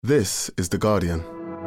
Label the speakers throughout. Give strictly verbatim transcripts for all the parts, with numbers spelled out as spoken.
Speaker 1: This is The Guardian.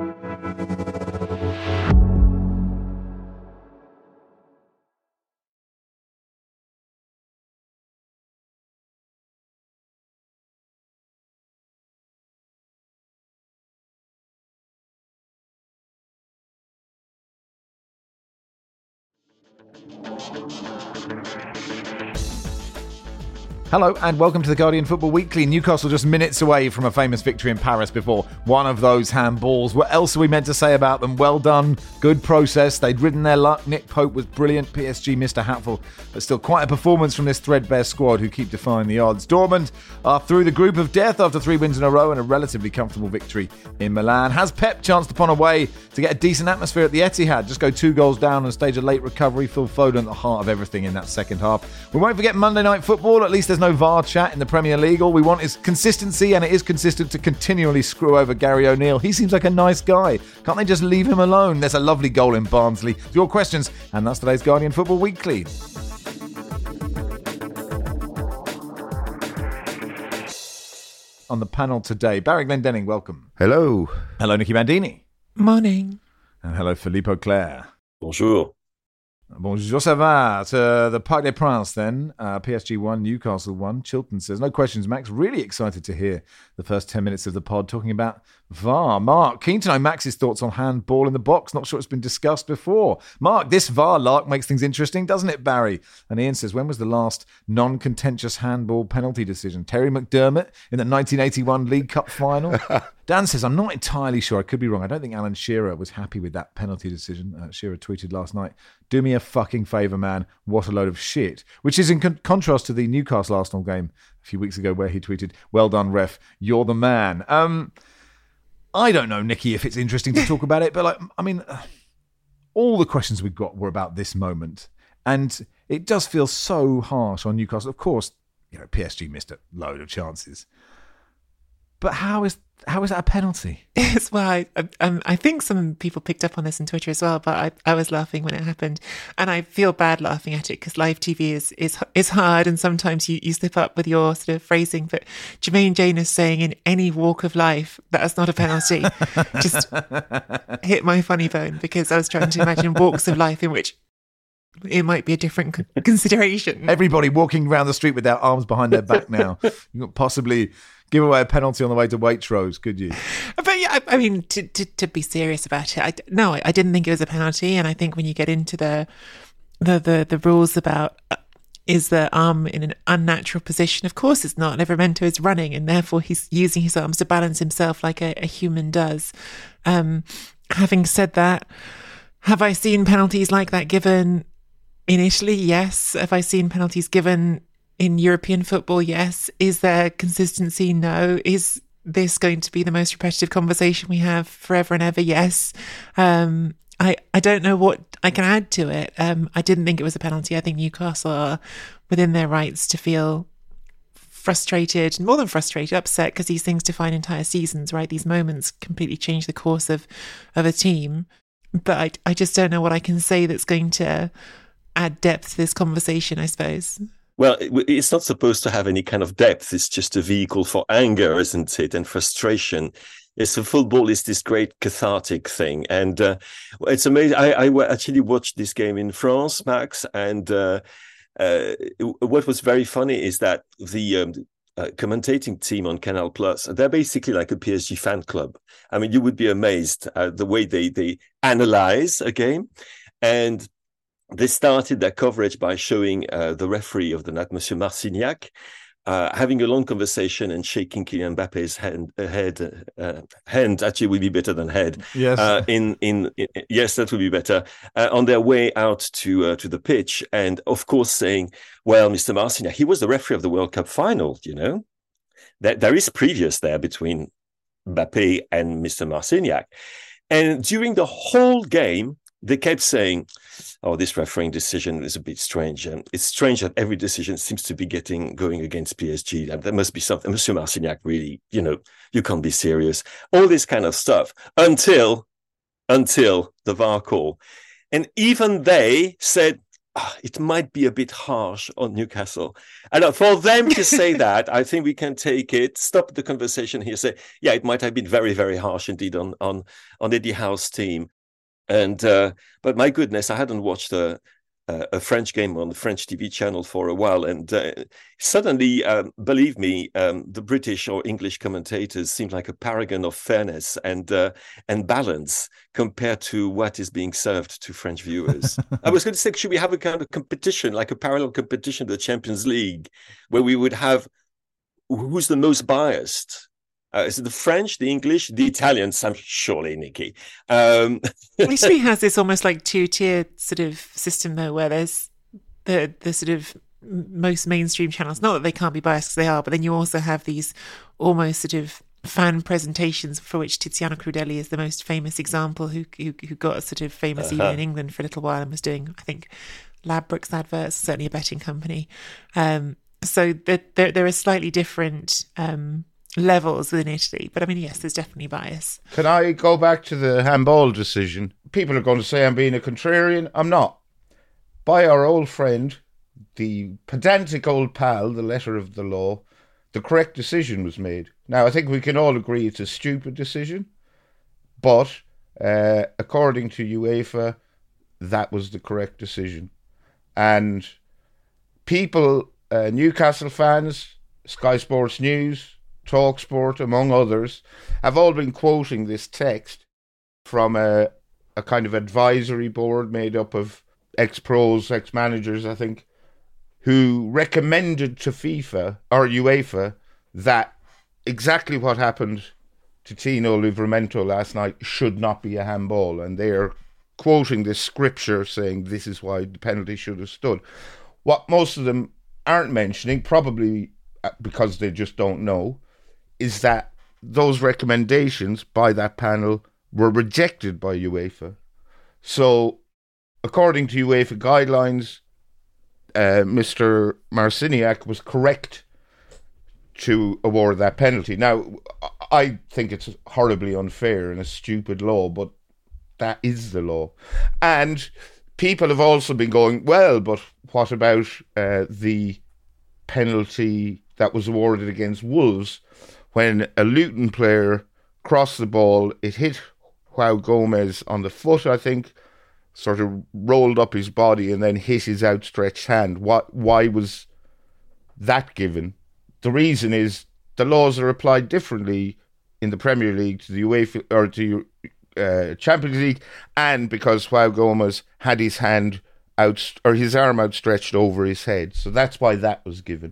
Speaker 2: Hello and welcome to the Guardian Football Weekly. Newcastle just minutes away from a famous victory in Paris before one of those handballs. What else are we meant to say about them? Well done, good process. They'd ridden their luck. Nick Pope was brilliant. P S G missed a hatful, but still quite a performance from this threadbare squad who keep defying the odds. Dortmund are through the group of death after three wins in a row and a relatively comfortable victory in Milan. Has Pep chanced upon a way to get a decent atmosphere at the Etihad? Just go two goals down and stage a late recovery. Phil Foden at the heart of everything in that second half. We won't forget Monday Night Football. At least there's no V A R chat in the Premier League. All we want is consistency, and it is consistent to continually screw over Gary O'Neill. He seems like a nice guy. Can't they just leave him alone? There's a lovely goal in Barnsley. Your questions, and that's today's Guardian Football Weekly. On the panel today, Barry Glendenning, welcome.
Speaker 3: Hello.
Speaker 2: Hello, Nicky Bandini.
Speaker 4: Morning.
Speaker 2: And hello, Philippe Auclair.
Speaker 3: Bonjour.
Speaker 2: Bonjour, ça va? To the Parc des Princes then. Uh, P S G won, Newcastle won. Chilton says, no questions, Max. Really excited to hear the first ten minutes of the pod talking about V A R. Mark, keen to know Max's thoughts on handball in the box. Not sure it's been discussed before. Mark, this V A R lark makes things interesting, doesn't it, Barry? And Ian says, when was the last non-contentious handball penalty decision? Terry McDermott in the nineteen eighty-one League Cup final? Dan says, I'm not entirely sure. I could be wrong. I don't think Alan Shearer was happy with that penalty decision. Uh, Shearer tweeted last night, do me a fucking favour, man. What a load of shit. Which is in con- contrast to the Newcastle-Arsenal game a few weeks ago where he tweeted, well done, ref. You're the man. Um, I don't know, Nicky, if it's interesting to talk about it. But, like, I mean, uh, all the questions we got were about this moment. And it does feel so harsh on Newcastle. Of course, you know, P S G missed a load of chances. But how is how is that a penalty?
Speaker 4: Yes, well, I, um, I think some people picked up on this on Twitter as well, but I, I was laughing when it happened. And I feel bad laughing at it because live T V is is is hard and sometimes you, you slip up with your sort of phrasing. But Jermaine Janus saying in any walk of life, that's not a penalty, just hit my funny bone because I was trying to imagine walks of life in which it might be a different consideration.
Speaker 2: Everybody walking around the street with their arms behind their back now. You could possibly give away a penalty on the way to Waitrose, could you?
Speaker 4: But yeah, I, I mean, to, to to be serious about it, I, no, I didn't think it was a penalty. And I think when you get into the the the, the rules about uh, is the arm in an unnatural position, of course it's not. Livramento is running and therefore he's using his arms to balance himself like a, a human does. Um, having said that, have I seen penalties like that given in Italy? Yes. Have I seen penalties given in European football? Yes. Is there consistency? No. Is this going to be the most repetitive conversation we have forever and ever? Yes. Um, I, I don't know what I can add to it. Um, I didn't think it was a penalty. I think Newcastle are within their rights to feel frustrated, more than frustrated, upset, because these things define entire seasons, right? These moments completely change the course of, of a team. But I, I just don't know what I can say that's going to add depth to this conversation, I suppose.
Speaker 3: Well, it's not supposed to have any kind of depth. It's just a vehicle for anger, isn't it? And frustration. It's a football is this great cathartic thing. And uh, it's amazing. I, I actually watched this game in France, Max. And uh, uh, what was very funny is that the um, uh, commentating team on Canal Plus, they're basically like a P S G fan club. I mean, you would be amazed at the way they, they analyze a game. And they started their coverage by showing uh, the referee of the night, Monsieur Marcignac, uh, having a long conversation and shaking Kylian Mbappe's hand. Uh, head, uh, hand actually would be better than head.
Speaker 2: Yes,
Speaker 3: uh, in, in in yes, that would be better. Uh, on their way out to uh, to the pitch, and of course saying, "Well, Mister Marcignac, he was the referee of the World Cup final. You know, there there is previous there between Mbappe and Mister Marcignac, and during the whole game." They kept saying, oh, this refereeing decision is a bit strange. And it's strange that every decision seems to be getting going against P S G. There must be something. Monsieur Marcignac, really, you know, you can't be serious. All this kind of stuff until, until the V A R call. And even they said, ah, it might be a bit harsh on Newcastle. And for them to say that, I think we can take it, stop the conversation here, say, yeah, it might have been very, very harsh indeed on on, on Eddie Howe's team. And uh, but my goodness, I hadn't watched a, a French game on the French T V channel for a while, and uh, suddenly, um, believe me, um, the British or English commentators seem like a paragon of fairness and uh, and balance compared to what is being served to French viewers. I was going to say, should we have a kind of competition, like a parallel competition to the Champions League, where we would have who's the most biased? Uh, is it the French, the English, the Italians? I'm surely, Nikki. Um,
Speaker 4: History has this almost like two-tier sort of system, though, where there's the the sort of most mainstream channels. Not that they can't be biased, because they are, but then you also have these almost sort of fan presentations, for which Tiziano Crudeli is the most famous example, who who, who got sort of famous uh-huh. even in England for a little while and was doing, I think, Ladbrokes adverts, certainly a betting company. Um, so there, there, there are slightly different Um, levels within Italy, but I mean, yes, there's definitely bias.
Speaker 1: Can I go back to the handball decision? People are going to say I'm being a contrarian. I'm not. By our old friend, the pedantic old pal, the letter of the law, the correct decision was made. Now, I think we can all agree it's a stupid decision, but uh, according to UEFA, that was the correct decision. And people, uh, Newcastle fans, Sky Sports News, TalkSport, among others, have all been quoting this text from a, a kind of advisory board made up of ex-pros, ex-managers, I think, who recommended to FIFA or UEFA that exactly what happened to Tino Livramento last night should not be a handball. And they are quoting this scripture saying this is why the penalty should have stood. What most of them aren't mentioning, probably because they just don't know, is that those recommendations by that panel were rejected by UEFA. So, according to UEFA guidelines, uh, Mister Marciniak was correct to award that penalty. Now, I think it's horribly unfair and a stupid law, but that is the law. And people have also been going, well, but what about uh, the penalty that was awarded against Wolves, when a Luton player crossed the ball, it hit João Gomez on the foot, I think, sort of rolled up his body and then hit his outstretched hand. What? Why was that given? The reason is the laws are applied differently in the Premier League to the UEFA or to uh, Champions League, and because João Gomez had his hand out or his arm outstretched over his head, so that's why that was given.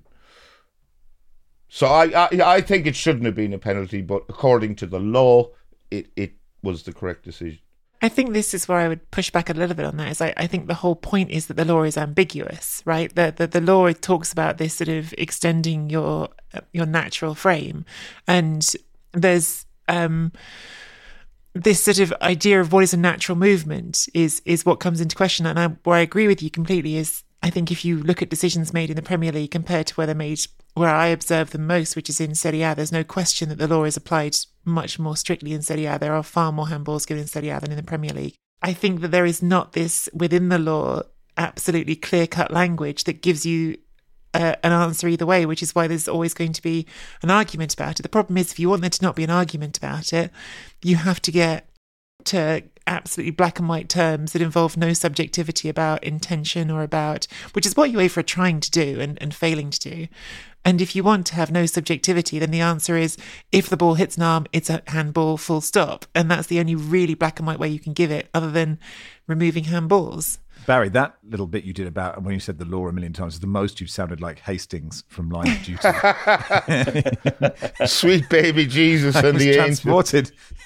Speaker 1: So I, I I think it shouldn't have been a penalty, but according to the law, it, it was the correct decision.
Speaker 4: I think this is where I would push back a little bit on that. Is I, I think the whole point is that the law is ambiguous, right? The, the the law talks about this sort of extending your your natural frame, and there's um this sort of idea of what is a natural movement is is what comes into question. And I, where I agree with you completely is, I think if you look at decisions made in the Premier League compared to where they're made, where I observe them most, which is in Serie A, there's no question that the law is applied much more strictly in Serie A. There are far more handballs given in Serie A than in the Premier League. I think that there is not this, within the law, absolutely clear-cut language that gives you uh, an answer either way, which is why there's always going to be an argument about it. The problem is, if you want there to not be an argument about it, you have to get to absolutely black and white terms that involve no subjectivity about intention or about, which is what UEFA are trying to do and, and failing to do. And if you want to have no subjectivity, then the answer is, if the ball hits an arm, it's a handball, full stop. And that's the only really black and white way you can give it, other than removing handballs.
Speaker 2: Barry, that little bit you did about when you said the law a million times is the most you've sounded like Hastings from Line of Duty.
Speaker 1: Sweet baby Jesus and the
Speaker 2: transported.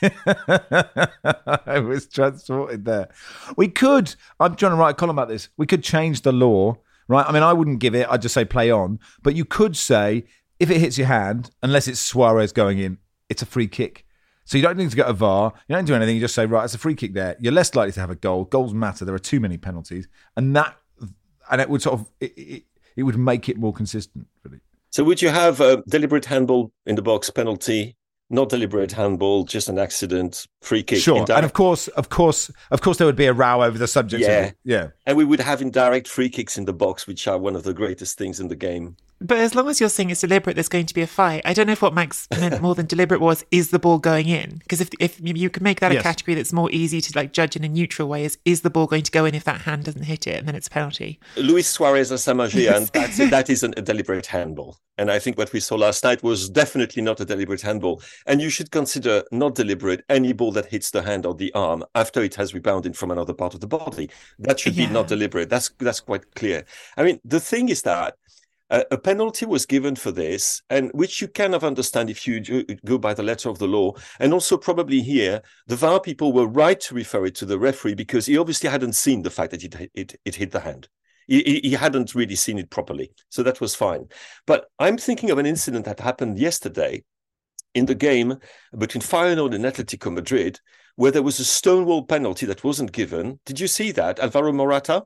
Speaker 2: I was transported there. We could, I'm trying to write a column about this, we could change the law, right? I mean, I wouldn't give it, I'd just say play on. But you could say, if it hits your hand, unless it's Suarez going in, it's a free kick. So you don't need to get a V A R. You don't do anything. You just say, right, it's a free kick there. You're less likely to have a goal. Goals matter. There are too many penalties. And that, and it would sort of, it, it, it would make it more consistent, really.
Speaker 3: So would you have a deliberate handball in the box penalty not deliberate handball, just an accident, free kick.
Speaker 2: Sure,
Speaker 3: indirect.
Speaker 2: and of course, of course, of course, there would be a row over the subject.
Speaker 3: Yeah,
Speaker 2: of it. yeah,
Speaker 3: and we would have indirect free kicks in the box, which are one of the greatest things in the game.
Speaker 4: But as long as you're saying it's deliberate, there's going to be a fight. I don't know if what Max meant more than deliberate was, is the ball going in? Because if if you can make that
Speaker 2: Yes.
Speaker 4: a category that's more easy to like judge in a neutral way, is is the ball going to go in if that hand doesn't hit it, and then it's a penalty.
Speaker 3: Luis Suarez Asamagia, and that's, that isn't a deliberate handball. And I think what we saw last night was definitely not a deliberate handball. And you should consider not deliberate any ball that hits the hand or the arm after it has rebounded from another part of the body. That should
Speaker 4: Yeah.
Speaker 3: be not deliberate. That's that's quite clear. I mean, the thing is that uh, a penalty was given for this, and which you kind of understand if you do, go by the letter of the law. And also probably here, the V A R people were right to refer it to the referee because he obviously hadn't seen the fact that it it, it hit the hand. He, he hadn't really seen it properly. So that was fine. But I'm thinking of an incident that happened yesterday in the game between Feyenoord and Atletico Madrid, where there was a stonewall penalty that wasn't given. Did you see that? Alvaro Morata?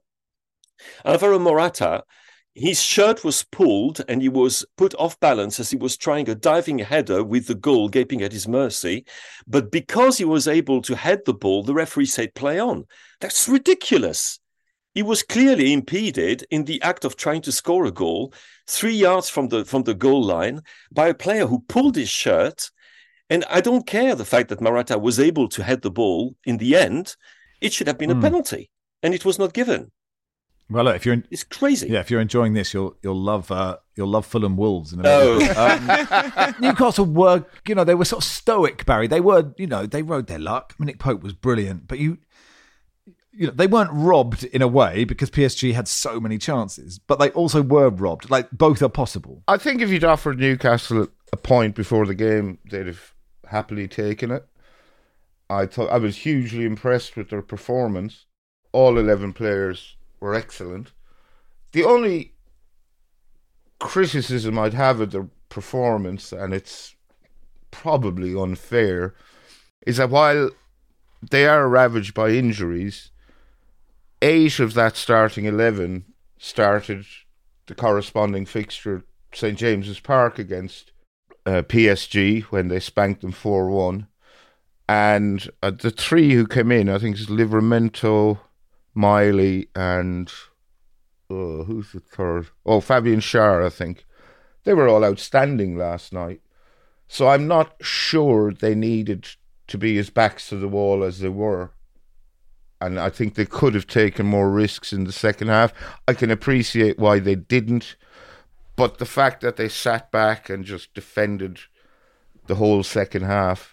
Speaker 3: Alvaro Morata, his shirt was pulled and he was put off balance as he was trying a diving header with the goal gaping at his mercy. But because he was able to head the ball, the referee said, play on. That's ridiculous. He was clearly impeded in the act of trying to score a goal three yards from the from the goal line by a player who pulled his shirt. And I don't care the fact that Morata was able to head the ball in the end. It should have been
Speaker 2: Mm.
Speaker 3: a penalty, and it was not given.
Speaker 2: Well, look, if you're in,
Speaker 3: It's crazy.
Speaker 2: yeah, if you're enjoying this, you'll you'll love uh, you'll love Fulham Wolves in a
Speaker 3: Oh.
Speaker 2: minute. Um, Newcastle were, you know, they were sort of stoic, Barry. They were, you know, they rode their luck. Nick Pope was brilliant, but you, you know, they weren't robbed in a way because P S G had so many chances, but they also were robbed. Like both are possible.
Speaker 1: I think if you'd offered Newcastle a point before the game, they'd have happily taken it. I thought I was hugely impressed with their performance. All eleven players were excellent. The only criticism I'd have of their performance, and it's probably unfair, is that while they are ravaged by injuries, eight of that starting eleven started the corresponding fixture at St James's Park against uh, P S G when they spanked them four one. And uh, the three who came in, I think it's Livramento, Miley, and uh, who's the third? Oh, Fabian Schär, I think. They were all outstanding last night. So I'm not sure they needed to be as backs to the wall as they were. And I think they could have taken more risks in the second half. I can appreciate why they didn't. But the fact that they sat back and just defended the whole second half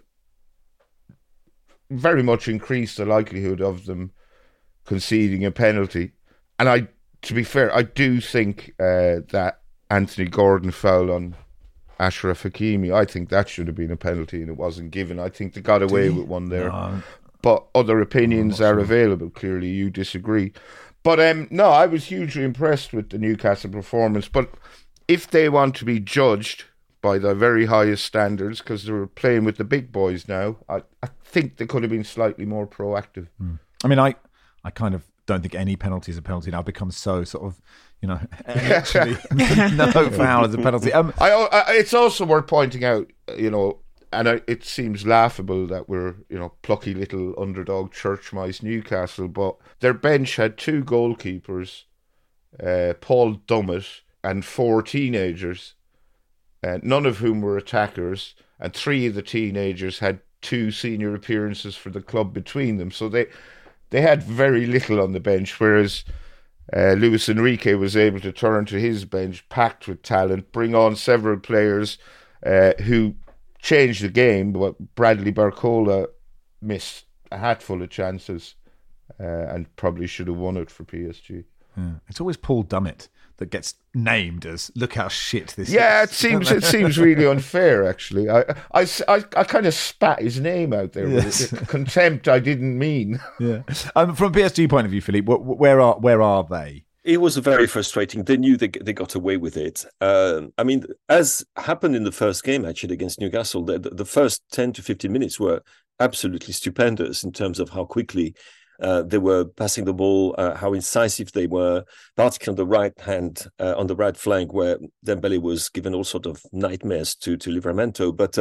Speaker 1: very much increased the likelihood of them conceding a penalty. And I, to be fair, I do think uh, that Anthony Gordon fouled on Ashraf Hakimi. I think that should have been a penalty and it wasn't given. I think they got away with one there.
Speaker 2: No.
Speaker 1: But other opinions are available. Clearly, you disagree. But um, no, I was hugely impressed with the Newcastle performance. But if they want to be judged by the very highest standards, because they're playing with the big boys now, I, I think they could have been slightly more proactive.
Speaker 2: Mm. I mean, I, I kind of don't think any penalty is a penalty now. I've become so sort of, you know, actually, no foul is a penalty. Um,
Speaker 1: I, I, it's also worth pointing out, you know, and I, it seems laughable that we're, you know, plucky little underdog church mice Newcastle, but their bench had two goalkeepers, uh, Paul Dummett, and four teenagers, uh, none of whom were attackers, and three of the teenagers had two senior appearances for the club between them. So they they had very little on the bench, whereas uh, Luis Enrique was able to turn to his bench packed with talent, bring on several players uh, who changed the game. But Bradley Barcola missed a hatful of chances uh, and probably should have won it for P S G.
Speaker 2: Yeah. It's always Paul Dummett that gets named as, look how shit this
Speaker 1: yeah,
Speaker 2: is.
Speaker 1: it seems it seems really unfair, actually. I, I, I, I kind of spat his name out there
Speaker 2: Yes.
Speaker 1: with contempt I didn't mean.
Speaker 2: Yeah. Um, from a P S G point of view, Philippe, wh- where are where are they?
Speaker 3: It was very frustrating. They knew they they got away with it. Um, I mean, as happened in the first game, actually, against Newcastle, the, the first ten to fifteen minutes were absolutely stupendous in terms of how quickly uh, they were passing the ball, uh, how incisive they were, particularly on the right hand, uh, on the right flank, where Dembele was given all sorts of nightmares to, to Livramento. But um,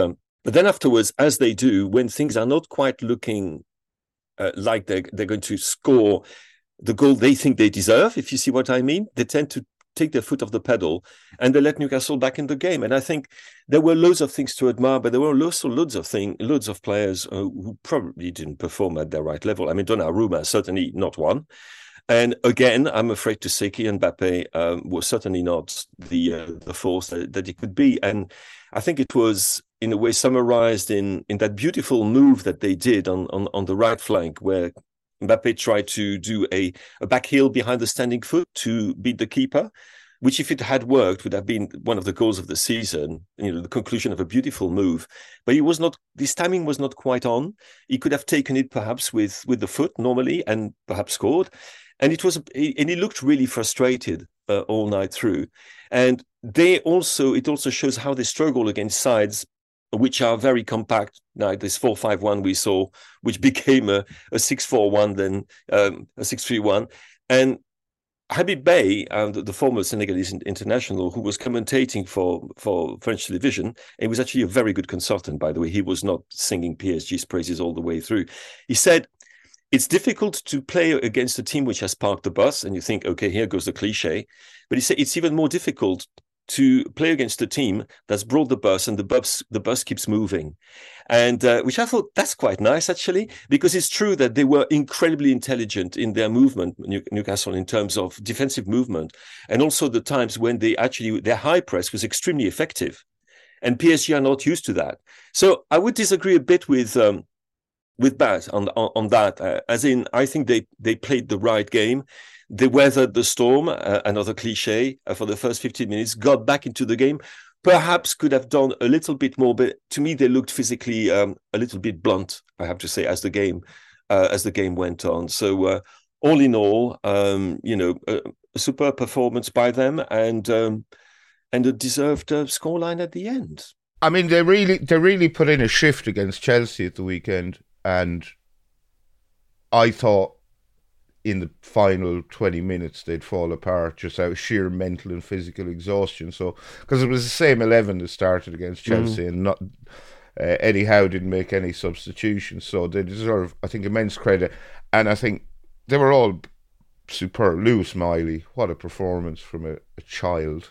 Speaker 3: But then afterwards, as they do, when things are not quite looking uh, like they're, they're going to score the goal they think they deserve, if you see what I mean, they tend to take their foot off the pedal and they let Newcastle back in the game. And I think there were loads of things to admire, but there were also loads of things, loads of players uh, who probably didn't perform at their right level. I mean, Donnarumma, certainly not one. And again, I'm afraid to say Kylian Mbappe um, was certainly not the uh, the force that, that he could be. And I think it was, in a way, summarized in in that beautiful move that they did on on, on the right flank, where Mbappe tried to do a, a back heel behind the standing foot to beat the keeper, which, if it had worked, would have been one of the goals of the season, you know, the conclusion of a beautiful move. But he was not, this timing was not quite on. He could have taken it perhaps with, with the foot normally and perhaps scored. And it was, and he looked really frustrated uh, all night through. And they also, it also shows how they struggle against sides which are very compact. Now, this four five one we saw, which became a, a six four one, then um, a six three one. And Habib Beye, uh, the, the former Senegalese international, who was commentating for, for French television, and was actually a very good consultant, by the way. He was not singing P S G's praises all the way through. He said, it's difficult to play against a team which has parked the bus, and you think, okay, here goes the cliche. But he said it's even more difficult to play against a team that's brought the bus and the bus the bus keeps moving. And uh, which I thought that's quite nice, actually, because it's true that they were incredibly intelligent in their movement, Newcastle, in terms of defensive movement, and also the times when they actually, their high press was extremely effective. And P S G are not used to that. So I would disagree a bit with um, with Baz on, on, on that, uh, as in, I think they, they played the right game. They weathered the storm, uh, another cliche, uh, for the first fifteen minutes, got back into the game, perhaps could have done a little bit more, but to me, they looked physically um, a little bit blunt, I have to say, as the game uh, as the game went on. So uh, all in all, um, you know, a, a superb performance by them, and um, and a deserved uh, scoreline at the end.
Speaker 1: I mean, they really they really put in a shift against Chelsea at the weekend, and I thought in the final twenty minutes they'd fall apart just out of sheer mental and physical exhaustion. So, because it was the same eleven that started against Chelsea, mm. and not uh, Eddie Howe didn't make any substitutions, so they deserve, I think, immense credit. And I think they were all superb. Lewis Miley, what a performance from a, a child.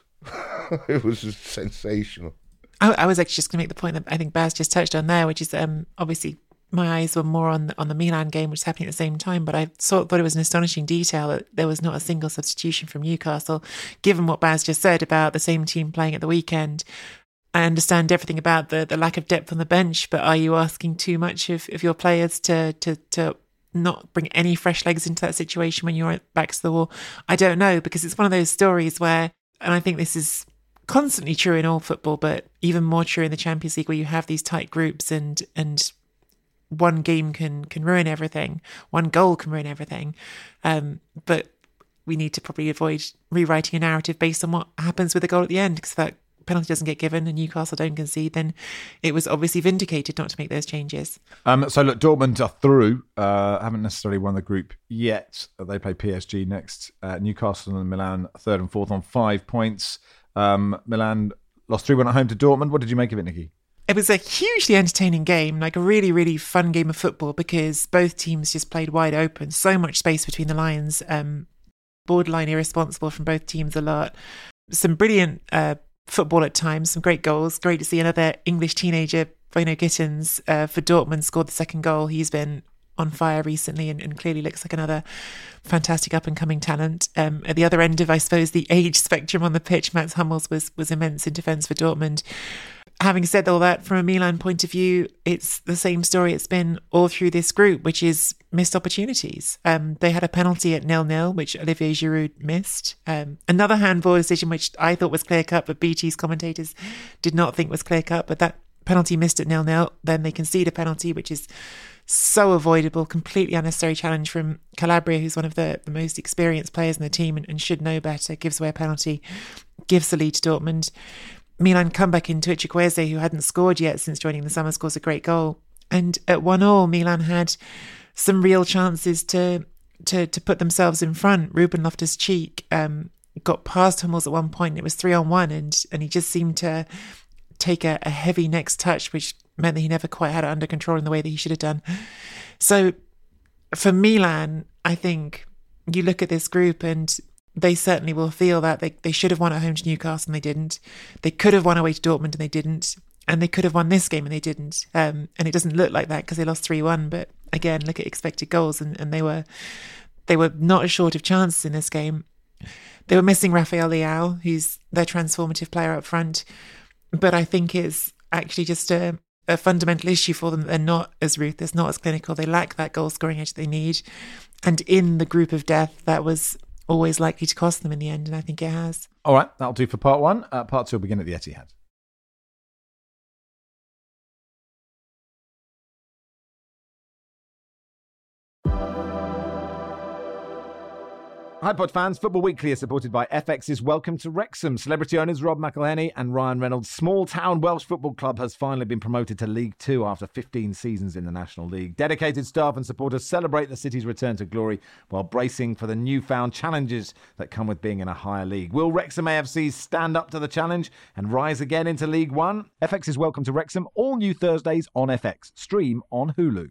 Speaker 1: It was just sensational.
Speaker 4: I, I was actually just going to make the point that I think Baz just touched on there, which is um, obviously my eyes were more on the, on the Milan game, which is happening at the same time, but I sort of thought it was an astonishing detail that there was not a single substitution from Newcastle, given what Baz just said about the same team playing at the weekend. I understand everything about the, the lack of depth on the bench, but are you asking too much of, of your players to, to, to not bring any fresh legs into that situation when you're back to the wall? I don't know, because it's one of those stories where, and I think this is constantly true in all football, but even more true in the Champions League, where you have these tight groups and and one game can can ruin everything, one goal can ruin everything. Um, but we need to probably avoid rewriting a narrative based on what happens with the goal at the end, because if that penalty doesn't get given and Newcastle don't concede, then it was obviously vindicated not to make those changes. Um,
Speaker 2: so look, Dortmund are through, uh, haven't necessarily won the group yet. They play P S G next. Uh, Newcastle and Milan third and fourth on five points. Um, Milan lost three one at home to Dortmund. What did you make of it, Nikki?
Speaker 4: It was a hugely entertaining game, like a really, really fun game of football, because both teams just played wide open. So much space between the lines. Um, borderline irresponsible from both teams a lot. Some brilliant uh, football at times, some great goals. Great to see another English teenager, Bruno Gittins, uh, for Dortmund, scored the second goal. He's been on fire recently and, and clearly looks like another fantastic up-and-coming talent. Um, at the other end of, I suppose, the age spectrum on the pitch, Mats Hummels was, was immense in defence for Dortmund. Having said all that, from a Milan point of view, it's the same story it's been all through this group, which is missed opportunities. Um, they had a penalty at nil-nil, which Olivier Giroud missed. Um, another handball decision, which I thought was clear-cut, but B T's commentators did not think was clear-cut. But that penalty missed at nil-nil. Then they concede a penalty, which is so avoidable, completely unnecessary challenge from Calabria, who's one of the, the most experienced players in the team and, and should know better, gives away a penalty, gives the lead to Dortmund. Milan come back into it. Chukwueze, who hadn't scored yet since joining the summer, scores a great goal. And at one all, Milan had some real chances to to to put themselves in front. Ruben Loftus-Cheek um, got past Hummels at one point. It was three on one, and and he just seemed to take a, a heavy next touch, which meant that he never quite had it under control in the way that he should have done. So for Milan, I think you look at this group and they certainly will feel that they, they should have won at home to Newcastle and they didn't. They could have won away to Dortmund and they didn't. And they could have won this game and they didn't. Um, and it doesn't look like that because they lost three one. But again, look at expected goals and, and they were they were not short of chances in this game. They were missing Rafael Leao, who's their transformative player up front. But I think it's actually just a, a fundamental issue for them that they're not as ruthless, not as clinical. They lack that goal-scoring edge they need. And in the group of death, that was always likely to cost them in the end, and I think it has.
Speaker 2: All right, that'll do for part one. Uh, part two will begin at the Etihad. Hi Pod fans, Football Weekly is supported by F X's Welcome to Wrexham. Celebrity owners Rob McElhenney and Ryan Reynolds' small town Welsh football club has finally been promoted to League Two after fifteen seasons in the National League. Dedicated staff and supporters celebrate the city's return to glory while bracing for the newfound challenges that come with being in a higher league. Will Wrexham A F C stand up to the challenge and rise again into League One? F X's Welcome to Wrexham, all new Thursdays on F X. Stream on Hulu.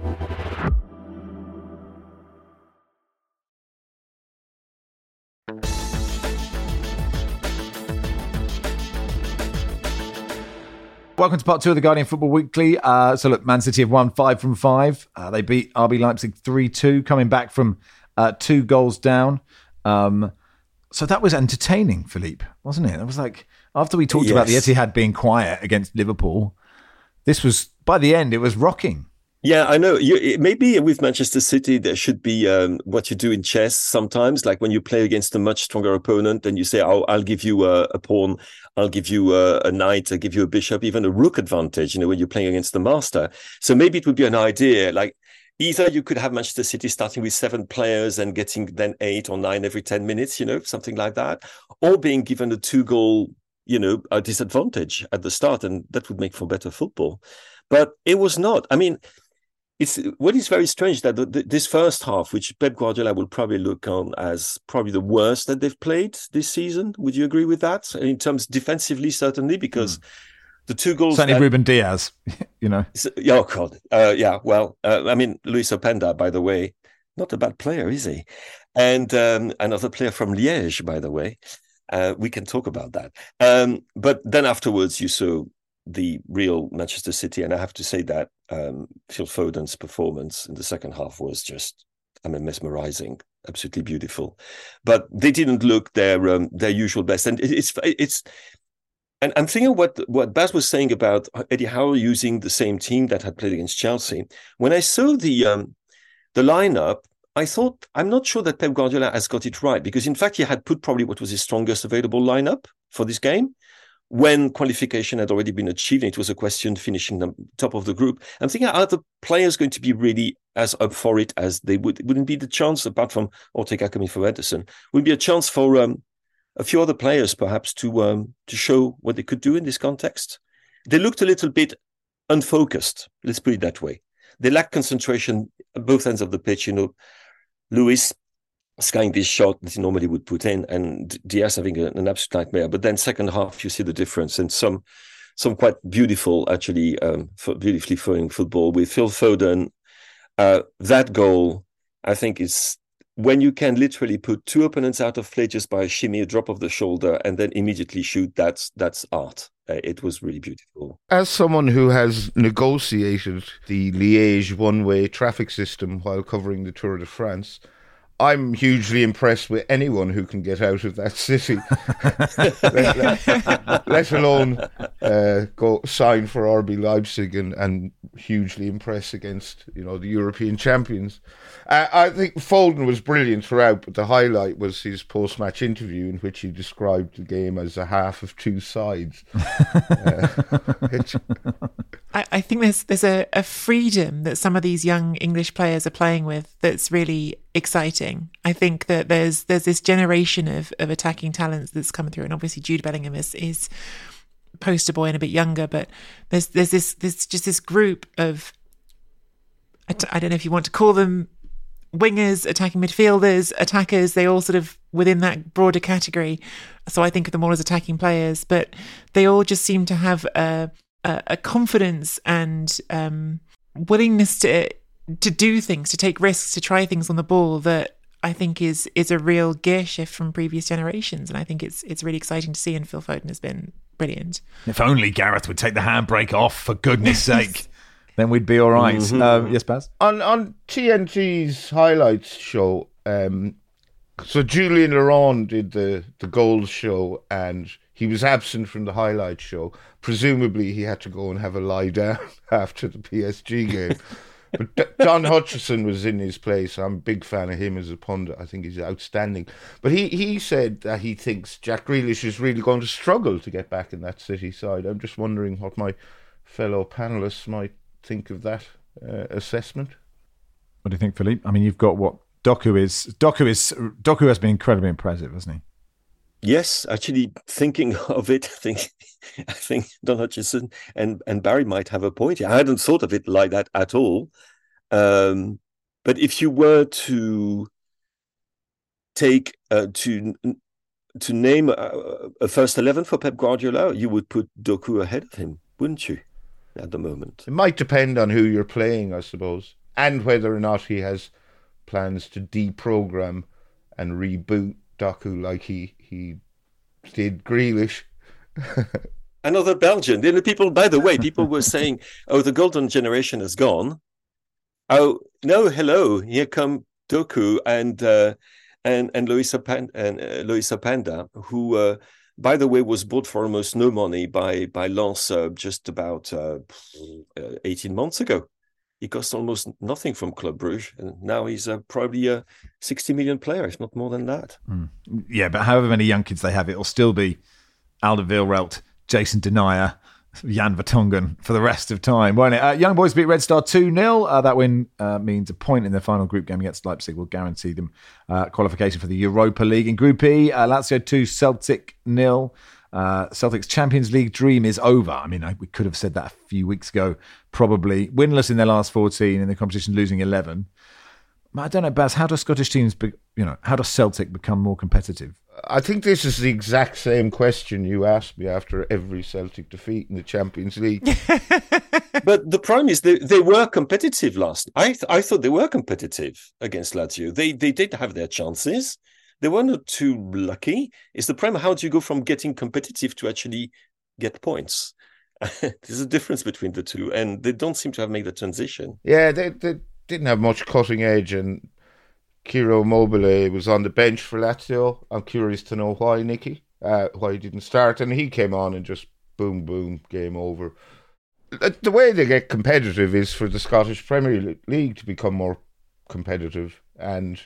Speaker 2: Welcome to part two of the Guardian Football Weekly. Uh, so look, Man City have won five from five. Uh, they beat R B Leipzig three two, coming back from uh, two goals down. Um, so that was entertaining, Philippe, wasn't it? It was like, after we talked
Speaker 3: yes.
Speaker 2: about the Etihad being quiet against Liverpool, this was, by the end, it was rocking.
Speaker 3: Yeah, I know. You, maybe with Manchester City, there should be um, what you do in chess sometimes, like when you play against a much stronger opponent and you say, oh, I'll give you a, a pawn, I'll give you a, a knight, I'll give you a bishop, even a rook advantage, you know, when you're playing against the master. So maybe it would be an idea, like either you could have Manchester City starting with seven players and getting then eight or nine every ten minutes, you know, something like that, or being given a two-goal, you know, a disadvantage at the start, and that would make for better football. But it was not. I mean, It's what is very strange that the, the, this first half, which Pep Guardiola will probably look on as probably the worst that they've played this season. Would you agree with that? In terms defensively, certainly, because mm. the two goals...
Speaker 2: Certainly
Speaker 3: that,
Speaker 2: Ruben Diaz, you know.
Speaker 3: Oh, God. Uh, yeah, well, uh, I mean, Luis Openda, by the way, not a bad player, is he? And um, another player from Liège, by the way. Uh, we can talk about that. Um, but then afterwards, you saw the real Manchester City, and I have to say that um, Phil Foden's performance in the second half was just, I mean, mesmerizing, absolutely beautiful. But they didn't look their um, their usual best, and it, it's it's. And I'm thinking what what Baz was saying about Eddie Howe using the same team that had played against Chelsea. When I saw the um, the lineup, I thought, I'm not sure that Pep Guardiola has got it right, because in fact he had put probably what was his strongest available lineup for this game, when qualification had already been achieved, and it was a question finishing the top of the group. I'm thinking, are the players going to be really as up for it as they would? It wouldn't be the chance, apart from Ortega coming for Ederson, would be a chance for um, a few other players perhaps to um, to show what they could do in this context. They looked a little bit unfocused, let's put it that way. They lacked concentration at both ends of the pitch. You know, Luis skying this shot that he normally would put in, and Diaz having a, an absolute nightmare. But then second half, you see the difference, and some some quite beautiful, actually, um, beautifully flowing football with Phil Foden. Uh, that goal, I think, is when you can literally put two opponents out of play just by a shimmy, a drop of the shoulder, and then immediately shoot. That's that's art. Uh, it was really beautiful.
Speaker 1: As someone who has negotiated the Liège one-way traffic system while covering the Tour de France, I'm hugely impressed with anyone who can get out of that city, let, let, let alone uh, go sign for R B Leipzig and, and hugely impress against, you know, the European champions. Uh, I think Foden was brilliant throughout, but the highlight was his post-match interview in which he described the game as a half of two sides. uh, it,
Speaker 4: I, I think there's there's a, a freedom that some of these young English players are playing with that's really exciting. I think that there's there's this generation of, of attacking talents that's coming through, and obviously Jude Bellingham is, is poster boy and a bit younger, but there's there's this there's just this group of, I, I don't know if you want to call them wingers, attacking midfielders, attackers, they all sort of within that broader category. So I think of them all as attacking players, but they all just seem to have a a, a confidence and um, willingness to to do things, to take risks, to try things on the ball that I think is is a real gear shift from previous generations. And I think it's it's really exciting to see. And Phil Foden has been brilliant.
Speaker 2: If only Gareth would take the handbrake off, for goodness sake. Then we'd be all right. Mm-hmm. Um, yes, Baz?
Speaker 1: On on T N G's highlights show, um, so Julian Laurent did the, the goals show, and he was absent from the highlights show. Presumably he had to go and have a lie down after the P S G game. But D- Don Hutchison was in his place. I'm a big fan of him as a pundit. I think he's outstanding. But he, he said that he thinks Jack Grealish is really going to struggle to get back in that City side. I'm just wondering what my fellow panellists might think of that uh, assessment.
Speaker 2: What do you think, Philippe? I mean, you've got what Doku is. Doku is Doku has been incredibly impressive, hasn't he?
Speaker 3: Yes, actually, thinking of it, I think I think Don Hutchison and, and Barry might have a point here. I hadn't thought of it like that at all. Um, but if you were to take uh, to to name a, a first eleven for Pep Guardiola, you would put Doku ahead of him, wouldn't you? At the moment,
Speaker 1: it might depend on who you're playing, I suppose, and whether or not he has plans to deprogram and reboot Doku like he he did Grealish.
Speaker 3: Another Belgian. The people, by the way, people were saying, "Oh, the golden generation has gone." Oh no, hello, here come Doku and uh, and and Luis Openda, and uh, Luis Openda, who. Uh, By the way, was bought for almost no money by by Lens uh, just about uh, eighteen months ago. He cost almost nothing from Club Brugge, and now he's uh, probably a sixty million player, if not more than that.
Speaker 2: Mm. Yeah, but however many young kids they have, it'll still be Alderweireld, Jason Denayer, Jan Vertonghen for the rest of time, won't it? Uh, Young Boys beat Red Star two nil. Uh, that win uh, means a point in their final group game against Leipzig will guarantee them uh, qualification for the Europa League. In Group E, uh, Lazio two, Celtic nil. Uh, Celtic's Champions League dream is over. I mean, I, we could have said that a few weeks ago, probably. Winless in their last fourteen, in the competition losing eleven. I don't know, Baz, how do Scottish teams, be, you know, how does Celtic become more competitive?
Speaker 1: I think this is the exact same question you asked me after every Celtic defeat in the Champions League.
Speaker 3: But the problem is they, they were competitive last. I th- I thought they were competitive against Lazio. They they did have their chances. They were not too lucky. It's the problem. How do you go from getting competitive to actually get points? There's a difference between the two, and they don't seem to have made the transition.
Speaker 1: Yeah, they they didn't have much cutting edge, and Ciro Immobile was on the bench for Lazio. I'm curious to know why, Nicky, uh, why he didn't start. And he came on and just boom, boom, game over. The way they get competitive is for the Scottish Premier League to become more competitive. And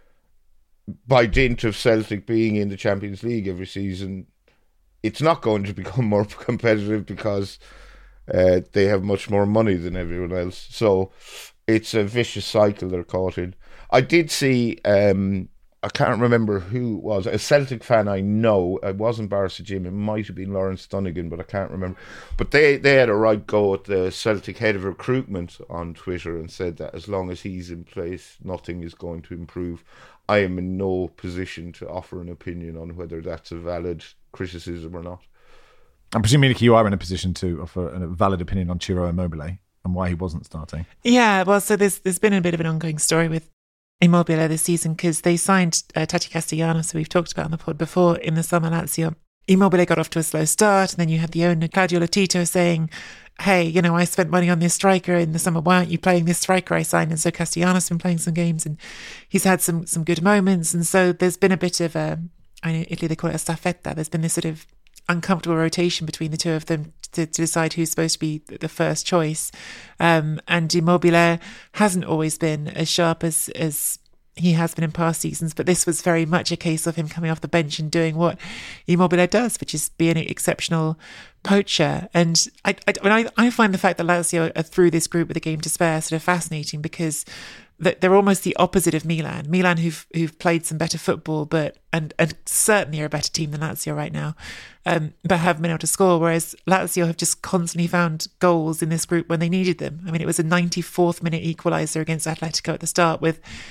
Speaker 1: by dint of Celtic being in the Champions League every season, it's not going to become more competitive because uh, they have much more money than everyone else. So it's a vicious cycle they're caught in. I did see, um, I can't remember who it was, a Celtic fan I know, it wasn't Barca Jim, it might have been Lawrence Dunnigan, but I can't remember. But they, they had a right go at the Celtic head of recruitment on Twitter and said that as long as he's in place, nothing is going to improve. I am in no position to offer an opinion on whether that's a valid criticism or not.
Speaker 2: I'm presuming, Nicky, you are in a position to offer a valid opinion on Ciro Immobile and why he wasn't starting.
Speaker 4: Yeah, well, so there's there's been a bit of an ongoing story with Immobile this season because they signed uh, Tati Castellanos, who we've talked about on the pod before, in the summer Lazio. Immobile got off to a slow start, and then you had the owner, Claudio Lotito, saying, hey, you know, I spent money on this striker in the summer. Why aren't you playing this striker I signed? And so Castellanos has been playing some games, and he's had some some good moments. And so there's been a bit of a, I know in Italy they call it a staffetta. There's been this sort of uncomfortable rotation between the two of them to, to decide who's supposed to be the first choice. Um, and Immobile hasn't always been as sharp as as he has been in past seasons, but this was very much a case of him coming off the bench and doing what Immobile does, which is be an exceptional poacher. And I, I, I, I find the fact that Lazio are through this group with a game to spare sort of fascinating because they're almost the opposite of Milan. Milan, who've who've played some better football, but and and certainly are a better team than Lazio right now, um, but haven't been able to score. Whereas Lazio have just constantly found goals in this group when they needed them. I mean, it was a ninety-fourth minute equaliser against Atletico at the start with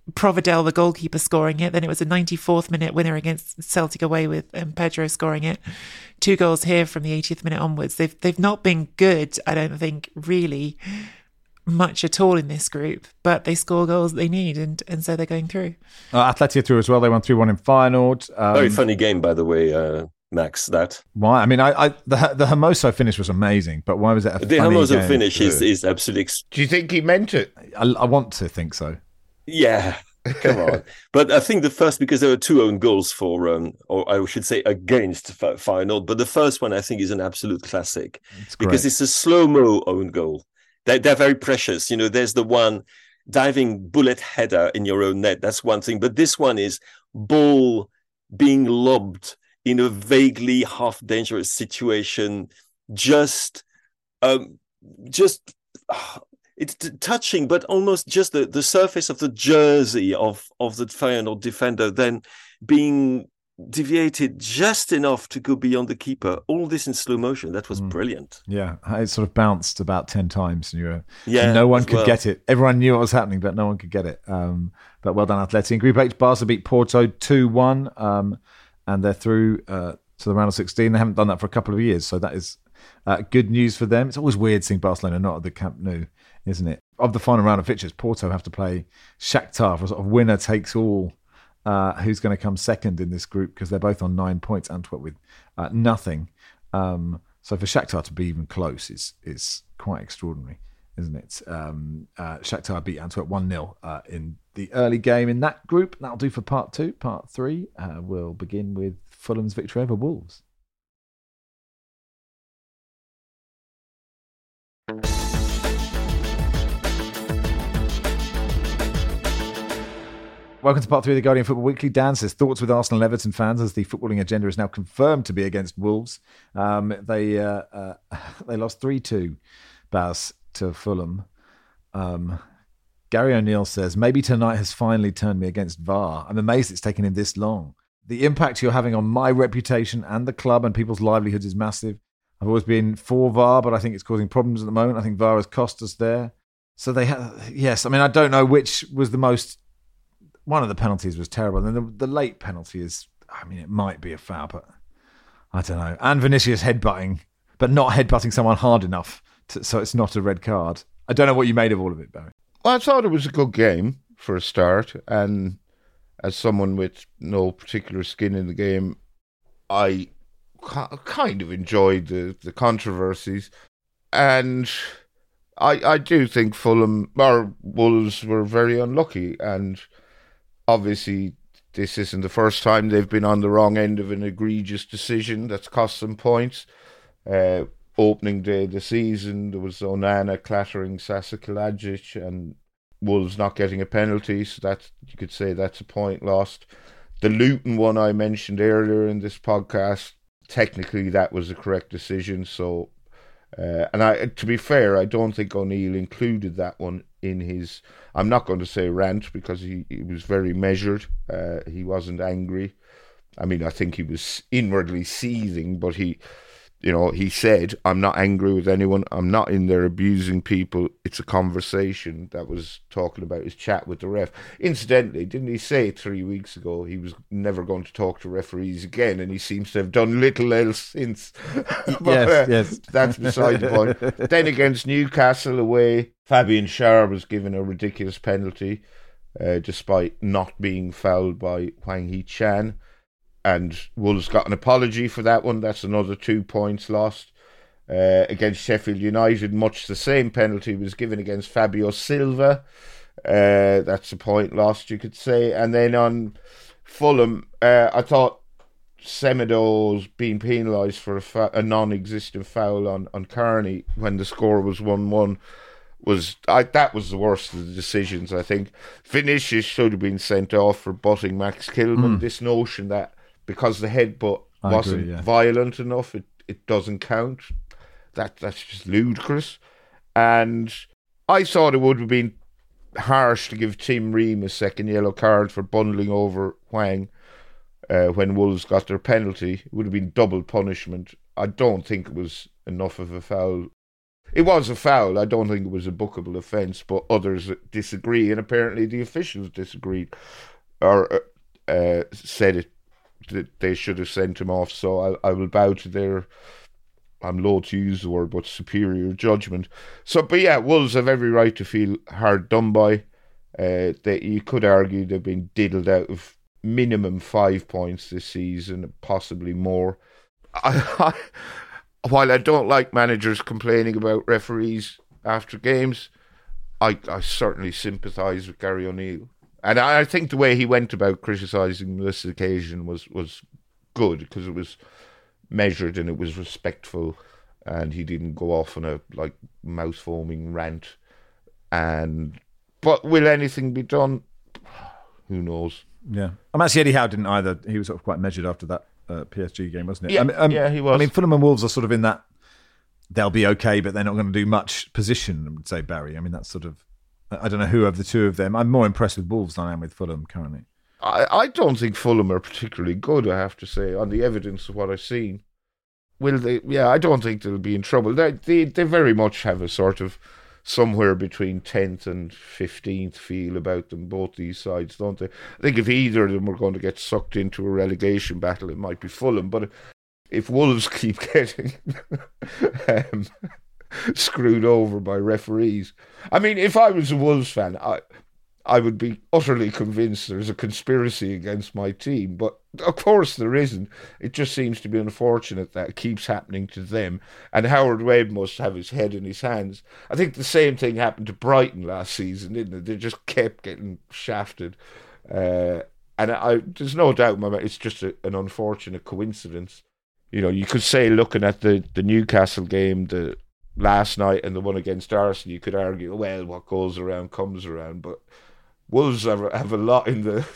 Speaker 4: Providel, the goalkeeper, scoring it. Then it was a ninety-fourth minute winner against Celtic away with um, Pedro scoring it. Two goals here from the eightieth minute onwards. They've they've not been good, I don't think, really much at all in this group, but they score goals they need, and, and so they're going through.
Speaker 2: Uh, Atleti through as well. They won three one in Feyenoord. Um,
Speaker 3: Very funny game, by the way, uh, Max, that.
Speaker 2: Why? I mean, I, I the the Hermoso finish was amazing, but why was it a
Speaker 3: The
Speaker 2: funny
Speaker 3: Hermoso
Speaker 2: game?
Speaker 3: finish is, is absolutely... Ex-
Speaker 1: Do you think he meant it?
Speaker 2: I, I want to think so.
Speaker 3: Yeah, come on. But I think the first, because there were two own goals for, um, or I should say against F- Feyenoord, but the first one I think is an absolute classic.
Speaker 2: It's great.
Speaker 3: Because it's a slow-mo own goal. They're, they're very precious. You know, there's the one diving bullet header in your own net. That's one thing. But this one is ball being lobbed in a vaguely half dangerous situation. Just, um, just, uh, it's t- touching, but almost just the, the surface of the jersey of, of the Feyenoord defender, then being deviated just enough to go beyond the keeper. All this in slow motion. That was mm. brilliant.
Speaker 2: Yeah, it sort of bounced about ten times, and you were,
Speaker 3: yeah,
Speaker 2: no one could
Speaker 3: well.
Speaker 2: get it. Everyone knew what was happening, but no one could get it. Um, but well done, Atleti. In Group H, Barca beat Porto two one, um, and they're through uh, to the round of sixteen. They haven't done that for a couple of years, so that is uh, good news for them. It's always weird seeing Barcelona not at the Camp Nou, isn't it? Of the final round of fixtures, Porto have to play Shakhtar for a sort of winner takes all. Uh, who's going to come second in this group, because they're both on nine points, Antwerp with uh, nothing. Um, so for Shakhtar to be even close is is quite extraordinary, isn't it? Um, uh, Shakhtar beat Antwerp one nil uh, in the early game in that group. That'll do for part two. Part three, uh, we'll begin with Fulham's victory over Wolves. Welcome to part three of the Guardian Football Weekly. Dan says thoughts with Arsenal and Everton fans as the footballing agenda is now confirmed to be against Wolves. Um, they uh, uh, they lost three two, Baz, to Fulham. Um, Gary O'Neill says, maybe tonight has finally turned me against V A R. I'm amazed it's taken him this long. The impact you're having on my reputation and the club and people's livelihoods is massive. I've always been for V A R, but I think it's causing problems at the moment. I think V A R has cost us there. So they have, yes, I mean, I don't know which was the most... One of the penalties was terrible. And then the, the late penalty is, I mean, it might be a foul, but I don't know. And Vinicius headbutting, but not headbutting someone hard enough, to, so it's not a red card. I don't know what you made of all of it, Barry.
Speaker 1: Well, I thought it was a good game for a start. And as someone with no particular skin in the game, I kind of enjoyed the, the controversies. And I, I do think Fulham, or Wolves, were very unlucky. And obviously, this isn't the first time they've been on the wrong end of an egregious decision that's cost them points. Uh, opening day of the season, there was Onana clattering Sasa Kalajic and Wolves not getting a penalty, so that you could say that's a point lost. The Luton one I mentioned earlier in this podcast, technically that was the correct decision. So, uh, and I, to be fair, I don't think O'Neill included that one in his, I'm not going to say rant, because he, he was very measured. Uh, he wasn't angry. I mean, I think he was inwardly seething, but he, you know, he said, I'm not angry with anyone. I'm not in there abusing people. It's a conversation. That was talking about his chat with the ref. Incidentally, didn't he say three weeks ago he was never going to talk to referees again? And he seems to have done little else since. But,
Speaker 2: yes,
Speaker 1: uh,
Speaker 2: yes.
Speaker 1: That's beside the point. Then against Newcastle away, Fabian Schär was given a ridiculous penalty, uh, despite not being fouled by Hwang Hee-chan. And Wolves got an apology for that one. That's another two points lost. Uh, against Sheffield United, much the same penalty was given against Fabio Silva. Uh, that's a point lost, you could say. And then on Fulham, uh, I thought Semedo's being penalised for a, fa- a non-existent foul on, on Carney when the score was one one. Was I, that was the worst of the decisions, I think. Vinicius should have been sent off for butting Max Kilman. Mm. This notion that because the headbutt
Speaker 2: I
Speaker 1: wasn't
Speaker 2: agree, yeah.
Speaker 1: violent enough, it, it doesn't count. That That's just ludicrous. And I thought it would have been harsh to give Tim Ream a second yellow card for bundling over Hwang uh, when Wolves got their penalty. It would have been double punishment. I don't think it was enough of a foul It was a foul. I don't think it was a bookable offence, but others disagree, and apparently the officials disagreed or uh, said it that they should have sent him off. So I, I will bow to their, I'm loath to use the word, but superior judgment. So, but yeah, Wolves have every right to feel hard done by. Uh, that you could argue they've been diddled out of minimum five points this season, possibly more. I, I, while I don't like managers complaining about referees after games, I, I certainly sympathise with Gary O'Neill. And I, I think the way he went about criticising this occasion was, was good, because it was measured and it was respectful, and he didn't go off on a like mouth-foaming rant. And but will anything be done? Who knows?
Speaker 2: Yeah. I'm actually Eddie Howe didn't either. He was sort of quite measured after that uh, P S G game, wasn't it?
Speaker 1: Yeah,
Speaker 2: I mean, um,
Speaker 1: yeah, he was.
Speaker 2: I mean, Fulham and Wolves are sort of in that they'll be okay, but they're not going to do much position, I would say, Barry. I mean, that's sort of, I don't know who of the two of them. I'm more impressed with Wolves than I am with Fulham currently.
Speaker 1: I, I don't think Fulham are particularly good, I have to say, on the evidence of what I've seen. Will they? Yeah, I don't think they'll be in trouble. They, they, they very much have a sort of somewhere between tenth and fifteenth feel about them, both these sides, don't they? I think if either of them were going to get sucked into a relegation battle, it might be Fulham. But if Wolves keep getting um, screwed over by referees, I mean, if I was a Wolves fan, I I would be utterly convinced there's a conspiracy against my team. But of course there isn't. It just seems to be unfortunate that it keeps happening to them. And Howard Webb must have his head in his hands. I think the same thing happened to Brighton last season, didn't it? They just kept getting shafted. Uh, and I, there's no doubt in my mind, it's just a, an unfortunate coincidence. You know, you could say, looking at the, the Newcastle game the last night and the one against Arsenal, you could argue, well, what goes around comes around. But Wolves have, have a lot in the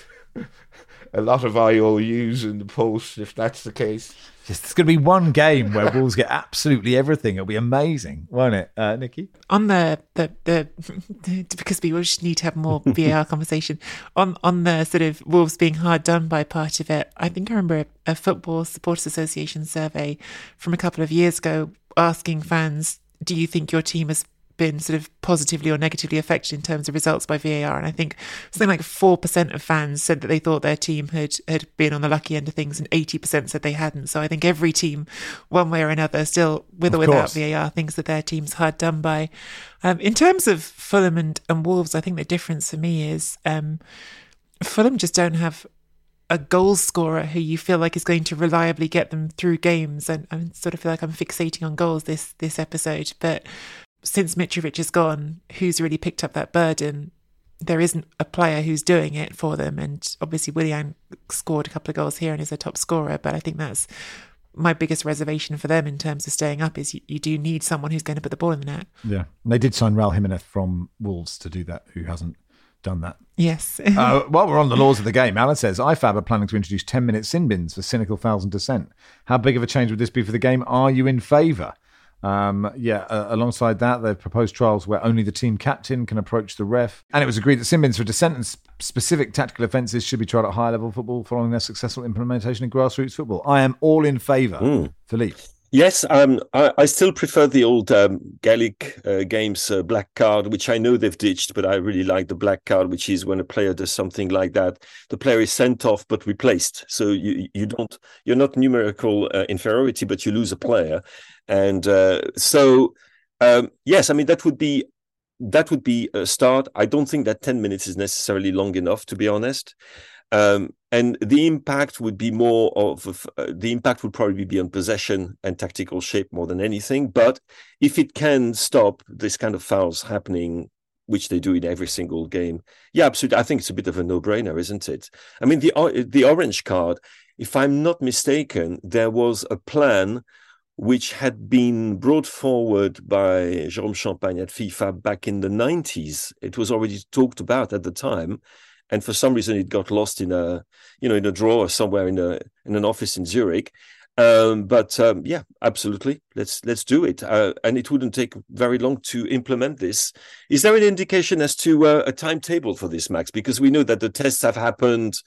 Speaker 1: a lot of I O Us in the post, if that's the case.
Speaker 2: Yes, there's going to be one game where Wolves get absolutely everything. It'll be amazing, won't it, uh, Nikki?
Speaker 4: On the, the, the, because we will just need to have more V A R conversation, on on the sort of Wolves being hard done by part of it, I think I remember a, a Football Supporters Association survey from a couple of years ago asking fans, do you think your team has been sort of positively or negatively affected in terms of results by V A R? And I think something like four percent of fans said that they thought their team had, had been on the lucky end of things, and eighty percent said they hadn't. So I think every team, one way or another, still with or
Speaker 2: Of
Speaker 4: without
Speaker 2: course.
Speaker 4: V A R, thinks that their team's hard done by. Um, in terms of Fulham and, and Wolves, I think the difference for me is um, Fulham just don't have a goal scorer who you feel like is going to reliably get them through games. And I sort of feel like I'm fixating on goals this this episode, but since Mitrovic is gone, who's really picked up that burden? There isn't a player who's doing it for them. And obviously Willian scored a couple of goals here and is a top scorer, but I think that's my biggest reservation for them in terms of staying up, is you, you do need someone who's going to put the ball in the net.
Speaker 2: Yeah. And they did sign Raul Jimenez from Wolves to do that, who hasn't done that.
Speaker 4: Yes.
Speaker 2: uh, while we're on the laws of the game, Alan says, I F A B are planning to introduce ten-minute sin bins for cynical fouls and dissent. How big of a change would this be for the game? Are you in favour? Um, yeah, uh, alongside that, they've proposed trials where only the team captain can approach the ref. And it was agreed that sin bins for dissent and sp- specific tactical offences should be tried at higher level football following their successful implementation in grassroots football. I am all in favour.
Speaker 3: Mm.
Speaker 2: Philippe.
Speaker 3: Yes, um, I, I still prefer the old um, Gaelic uh, games uh, black card, which I know they've ditched, but I really like the black card, which is when a player does something like that, the player is sent off but replaced. So you you don't you're not numerical uh, inferiority, but you lose a player, and uh, so um, yes, I mean that would be that would be a start. I don't think that ten minutes is necessarily long enough, to be honest. Um, and the impact would be more of, of uh, the impact would probably be on possession and tactical shape more than anything. But if it can stop this kind of fouls happening, which they do in every single game, yeah, absolutely. I think it's a bit of a no-brainer, isn't it? I mean, the the orange card, if I'm not mistaken, there was a plan which had been brought forward by Jérôme Champagne at FIFA back in the nineties. It was already talked about at the time. And for some reason, it got lost in a, you know, in a drawer somewhere in a in an office in Zurich. Um, but um, yeah, absolutely, let's let's do it. Uh, and it wouldn't take very long to implement this. Is there an indication as to uh, a timetable for this, Max? Because we know that the tests have happened.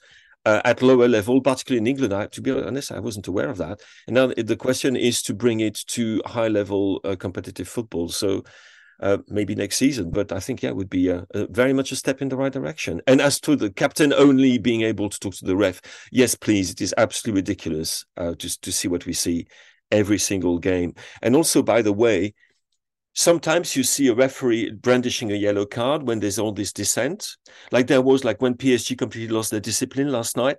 Speaker 3: uh, at lower level, particularly in England. I, to be honest, I wasn't aware of that. And now the question is to bring it to high level uh, competitive football. So uh, maybe next season, but I think, yeah, it would be a, a very much a step in the right direction. And as to the captain only being able to talk to the ref, yes, please, it is absolutely ridiculous uh, to, to see what we see every single game. And also, by the way, sometimes you see a referee brandishing a yellow card when there's all this dissent. Like there was like when P S G completely lost their discipline last night.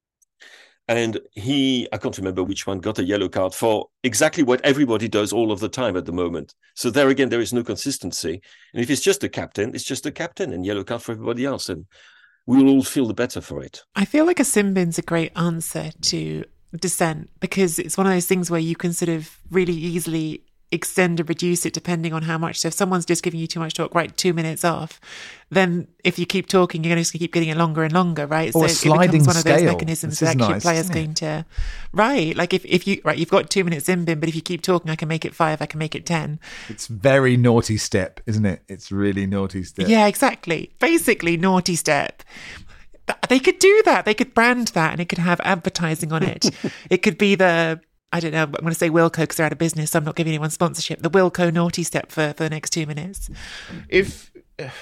Speaker 3: And he, I can't remember which one, got a yellow card for exactly what everybody does all of the time at the moment. So there again, there is no consistency. And if it's just a captain, it's just a captain and yellow card for everybody else. And we will all feel the better for it.
Speaker 4: I feel like a sin bin's a great answer to dissent because it's one of those things where you can sort of really easily extend or reduce it depending on how much. So if someone's just giving you too much talk, right, two minutes off, then if you keep talking, you're going to keep getting it longer and longer, right?
Speaker 2: Or
Speaker 4: so
Speaker 2: a sliding
Speaker 4: it becomes one of those
Speaker 2: scale.
Speaker 4: mechanisms
Speaker 2: This is
Speaker 4: that keep
Speaker 2: nice,
Speaker 4: players
Speaker 2: isn't it?
Speaker 4: going to, right? Like if, if you, right, you've got two minutes in bin, but if you keep talking, I can make it five, I can make it ten.
Speaker 2: It's very naughty step, isn't it? It's really naughty step.
Speaker 4: Yeah, exactly. Basically, naughty step. They could do that. They could brand that and it could have advertising on it. It could be the, I don't know, I'm going to say Wilco because they're out of business, so I'm not giving anyone sponsorship. The Wilco naughty step for, for the next two minutes.
Speaker 1: If,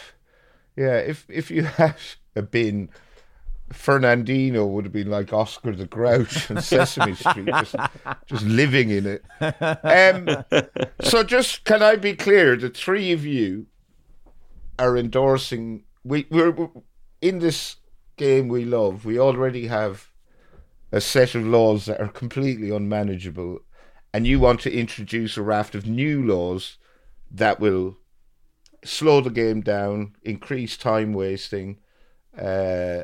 Speaker 1: yeah, if if you had a bin, Fernandino would have been like Oscar the Grouch on Sesame Street, just, just living in it. Um, so just, can I be clear? The three of you are endorsing, we, we're, we're in this game we love, we already have a set of laws that are completely unmanageable, and you want to introduce a raft of new laws that will slow the game down, increase time wasting, uh,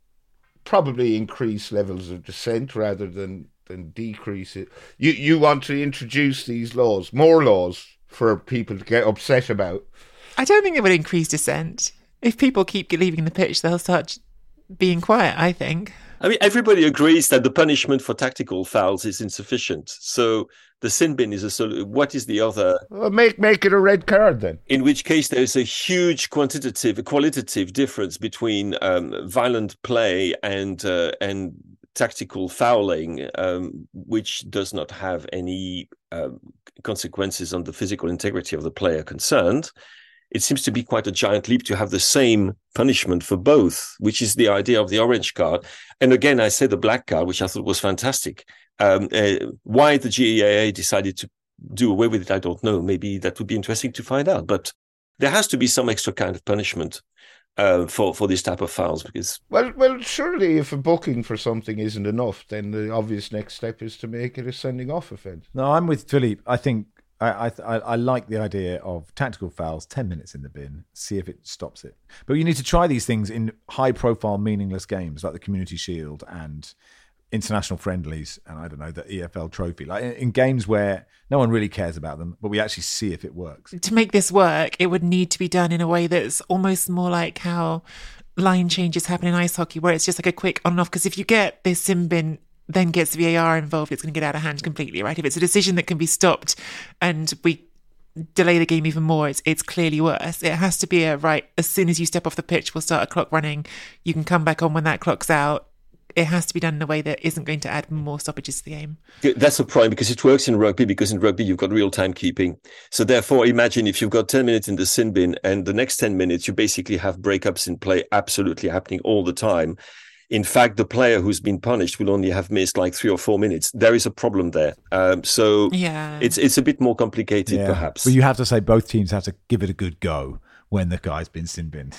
Speaker 1: probably increase levels of dissent rather than, than decrease it. You you want to introduce these laws, more laws for people to get upset about.
Speaker 4: I don't think it would increase dissent. If people keep leaving the pitch, they'll start being quiet, I think.
Speaker 3: I mean, everybody agrees that the punishment for tactical fouls is insufficient. So the sin bin is a solution. What is the other?
Speaker 1: Well, make make it a red card then.
Speaker 3: In which case, there is a huge quantitative, qualitative difference between um, violent play and uh, and tactical fouling, um, which does not have any um, consequences on the physical integrity of the player concerned. It seems to be quite a giant leap to have the same punishment for both, which is the idea of the orange card. And again, I say the black card, which I thought was fantastic. Um, uh, why the G A A decided to do away with it, I don't know. Maybe that would be interesting to find out. But there has to be some extra kind of punishment uh, for, for this type of fouls. Because
Speaker 1: Well, well, surely if a booking for something isn't enough, then the obvious next step is to make it a sending off offence.
Speaker 2: No, I'm with Philippe. I think I, I I like the idea of tactical fouls, ten minutes in the bin, see if it stops it. But you need to try these things in high-profile, meaningless games like the Community Shield and international friendlies, and I don't know, the E F L Trophy. Like in, in games where no one really cares about them, but we actually see if it works.
Speaker 4: To make this work, it would need to be done in a way that's almost more like how line changes happen in ice hockey, where it's just like a quick on and off. Because if you get this sin bin then gets V A R involved, it's going to get out of hand completely, right? If it's a decision that can be stopped and we delay the game even more, it's it's clearly worse. It has to be a, right, as soon as you step off the pitch, we'll start a clock running. You can come back on when that clock's out. It has to be done in a way that isn't going to add more stoppages to the game.
Speaker 3: that's a problem because it works in rugby, because in rugby you've got real timekeeping. So therefore, imagine if you've got ten minutes in the sin bin and the next ten minutes you basically have breakups in play absolutely happening all the time. In fact, the player who's been punished will only have missed like three or four minutes. There is a problem there. Um, so
Speaker 4: yeah.
Speaker 3: it's it's a bit more complicated,
Speaker 2: Yeah.
Speaker 3: perhaps.
Speaker 2: But you have to say both teams have to give it a good go when the guy's been sin binned.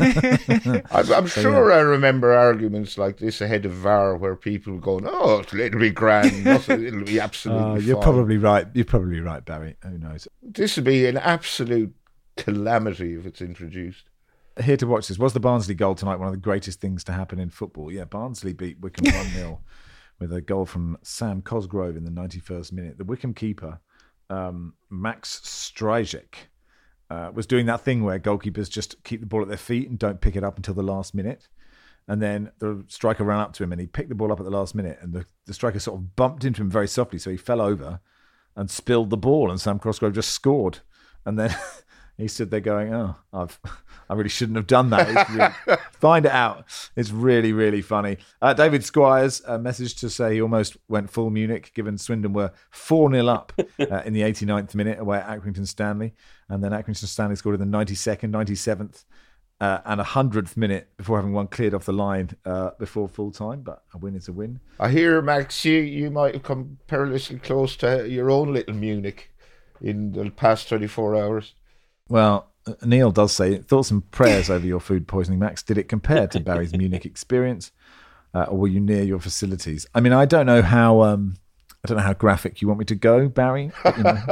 Speaker 1: I'm, I'm sure I remember arguments like this ahead of V A R where people were going, "Oh, it'll be grand, nothing, it'll be absolutely
Speaker 2: Uh, you're
Speaker 1: fine."
Speaker 2: probably right. You're probably right, Barry. Who knows?
Speaker 1: This would be an absolute calamity if it's introduced.
Speaker 2: Here to watch this. Was the Barnsley goal tonight one of the greatest things to happen in football? Yeah, Barnsley beat Wycombe one nil with a goal from Sam Cosgrove in the ninety-first minute. The Wycombe keeper, um, Max Stryjek, uh, was doing that thing where goalkeepers just keep the ball at their feet and don't pick it up until the last minute. And then the striker ran up to him and he picked the ball up at the last minute, and the, the striker sort of bumped into him very softly, so he fell over and spilled the ball, and Sam Cosgrove just scored. And then He stood there going, "Oh, I've, I really shouldn't have done that." It's really, find it out. It's really, really funny. Uh, David Squires a message to say he almost went full Munich, given Swindon were four nil up uh, in the eighty-ninth minute away at Accrington Stanley, and then Accrington Stanley scored in the ninety-second, ninety-seventh, uh, and a hundredth minute before having one cleared off the line uh, before full time. But a win is a win.
Speaker 1: I hear, Max, you, you might have come perilously close to your own little Munich in the past twenty-four hours.
Speaker 2: Well, Neil does say, thoughts and prayers over your food poisoning, Max. Did it compare to Barry's Munich experience, uh, or were you near your facilities? I mean, I don't know how um, I don't know how graphic you want me to go, Barry. But, you know,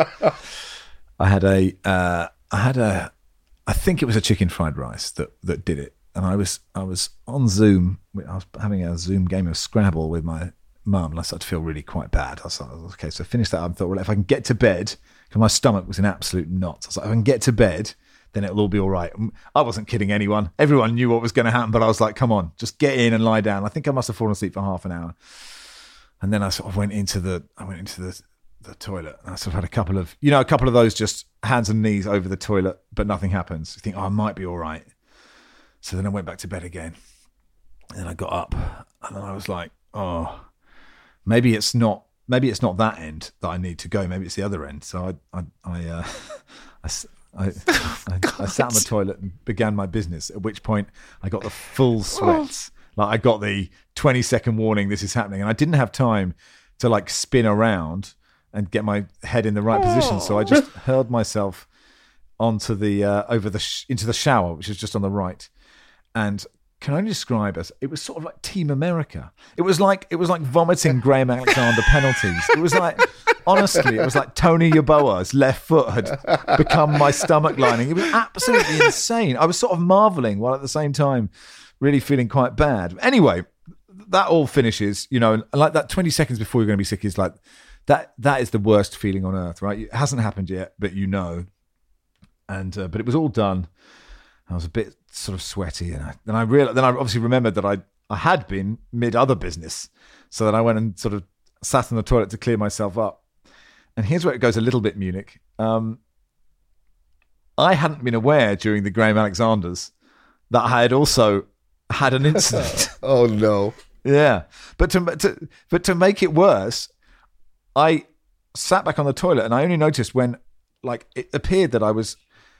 Speaker 2: I had a, uh, I had a, I think it was a chicken fried rice that that did it, and I was I was on Zoom. I was having a Zoom game of Scrabble with my mum, and I started to feel really quite bad. I was like, okay, so I finished that up and thought, well, if I can get to bed. Because my stomach was in absolute knots. I was like, if I can get to bed, then it'll all be all right. I wasn't kidding anyone. Everyone knew what was going to happen, but I was like, come on, just get in and lie down. I think I must have fallen asleep for half an hour. And then I sort of went into the, I went into the, the toilet, and I sort of had a couple of, you know, a couple of those just hands and knees over the toilet, but nothing happens. You think, oh, I might be all right. So then I went back to bed again. And then I got up, and then I was like, oh, maybe it's not, Maybe it's not that end that I need to go. Maybe it's the other end. So I, I, I, uh, I, I, I, I sat on the toilet and began my business. At which point, I got the full sweats. Like I got the twenty second warning. This is happening, and I didn't have time to like spin around and get my head in the right position. So I just hurled myself onto the uh, over the sh- into the shower, which is just on the right, and. Can I describe as it was sort of like Team America. It was like it was like vomiting Graham Alexander penalties. It was like honestly, it was like Tony Yeboah's left foot had become my stomach lining. It was absolutely insane. I was sort of marveling while at the same time really feeling quite bad. Anyway, that all finishes, you know, and like that twenty seconds before you're going to be sick is like that. That is the worst feeling on earth, right? It hasn't happened yet, but you know, and uh, but it was all done. I was a bit sort of sweaty, and I, then I realized, then I obviously remembered that I I had been mid other business, so that I went and sort of sat in the toilet to clear myself up. And here's where it goes a little bit Munich. Um, I hadn't been aware during the Graham Alexanders that I had also had an incident.
Speaker 1: Oh no!
Speaker 2: Yeah, but to, to but to make it worse, I sat back on the toilet, and I only noticed when, like, it appeared that I was,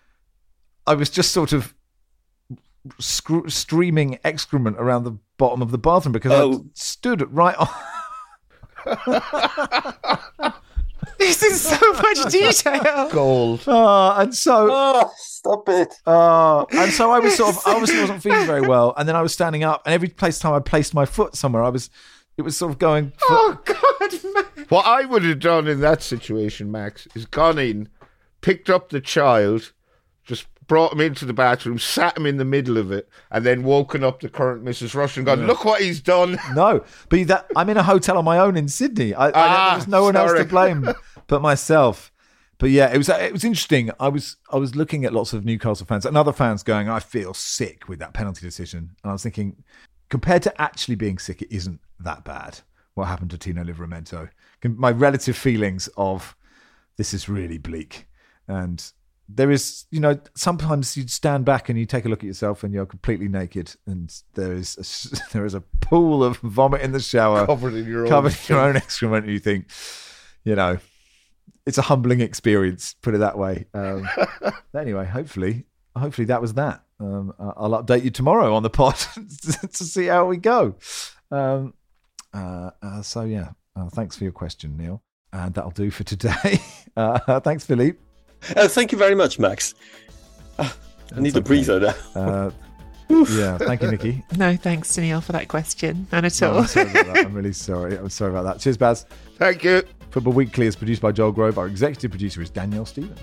Speaker 2: I was just sort of. Sc- streaming excrement around the bottom of the bathroom because oh. I stood right on.
Speaker 4: This is so much detail.
Speaker 1: Gold.
Speaker 2: Uh, and so,
Speaker 3: oh, stop it.
Speaker 2: Uh, and so I was sort of, I obviously wasn't feeling very well. And then I was standing up, and every place time I placed my foot somewhere, I was, it was sort of going. For-
Speaker 4: oh God, man.
Speaker 1: What I would have done in that situation, Max, is gone in, picked up the child, just brought him into the bathroom, sat him in the middle of it, and then woken up the current Missus Rush and gone, yeah. Look what he's done.
Speaker 2: No, but that, I'm in a hotel on my own in Sydney. I,
Speaker 1: ah,
Speaker 2: I, there's no one
Speaker 1: sorry.
Speaker 2: else to blame but myself. But yeah, it was it was interesting. I was I was looking at lots of Newcastle fans and other fans going, I feel sick with that penalty decision. And I was thinking, compared to actually being sick, it isn't that bad. What happened to Tino Livramento? My relative feelings of this is really bleak. And there is, you know, sometimes you stand back and you take a look at yourself and you're completely naked, and there is a, there is a pool of vomit in the shower,
Speaker 1: covered in your
Speaker 2: covered
Speaker 1: own
Speaker 2: in your own excrement, and you think, you know, it's a humbling experience. Put it that way. Um, anyway, hopefully, hopefully that was that. Um, I'll update you tomorrow on the pod to see how we go. Um, uh, uh, so yeah, uh, thanks for your question, Neil, and that'll do for today. Uh, thanks, Philippe.
Speaker 3: Oh, thank you very much, Max. Oh, I need okay. a breather now.
Speaker 2: uh, yeah, thank you, Nikki.
Speaker 4: No, thanks to Neil for that question. None at all.
Speaker 2: No, I'm sorry about that. I'm really sorry. I'm sorry about that. Cheers, Baz.
Speaker 1: Thank you.
Speaker 2: Football Weekly is produced by Joel Grove. Our executive producer is Danielle Stevens.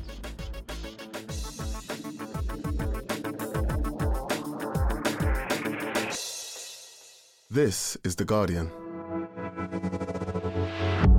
Speaker 5: This is The Guardian.